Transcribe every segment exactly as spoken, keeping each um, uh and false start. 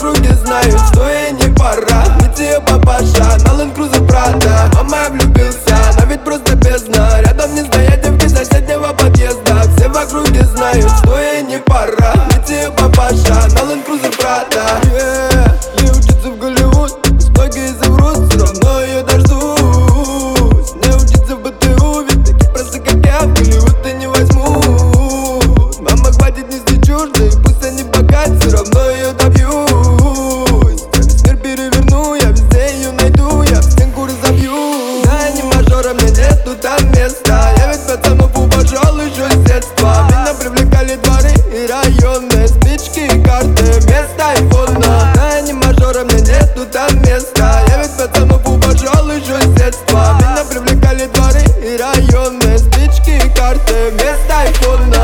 округе знают, что ей не пора. Ведь ее папаша на Land Cruiser Prada. Мама, я влюбился, но ведь просто бездна. Рядом не стоять девки соседнего подъезда. Все в округе знают, что ей не пора. Ведь ее папаша на Land Cruiser Prada. Yeah, ей учиться в Голливуд, многие заврут, все равно ее дождусь. Не учиться в БТУ, ведь таких просто как я в Голливуд и не возьмут. Мама, хватит нести чушь, да и пусть они богаты, все равно ее добьюсь. Я весь мир переверну, я везде ее найду, я в стенку разобью. Да, не мажора, мне нету там места. Я ведь пацанов уважал еще с детства. Меня привлекали дворы и районы, спички и карты, вместо айфона. Да, не мажора, мне нету там места. Я ведь пацанов уважал еще с детства. Меня привлекали дворы и районы, спички и карты, вместо айфона.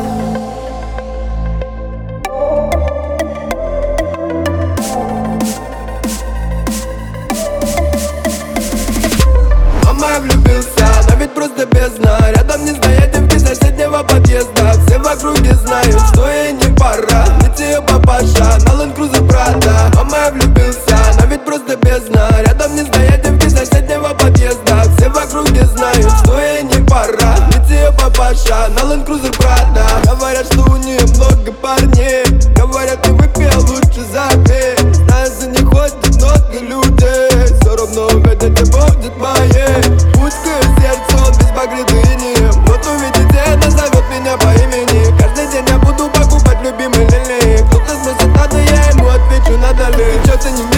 Мама, я влюбился, но ведь просто бездна. Рядом не стоять девки соседнего подъезда. Все в округе знают, что ей не пора. Ведь ее папаша на Land Cruiser Prada. Мама, я влюбился, но ведь просто бездна. Рядом не стоять девки соседнего подъезда. Все в округе знают, что ей не пора. Ведь ее папаша на Land Cruiser Prada. Говорят, что у нее много парней. Говорят, ты выпил, лучше запей. Знаю, за ней ходит много людей. Все равно увидеть и будет моей. Узкое сердце, он без багры инием. Вот увидите, она зовет меня по имени. Каждый день я буду покупать любимый лилей. Кто-то спросит, надо, я ему отвечу, надо ли. Ты чё-то не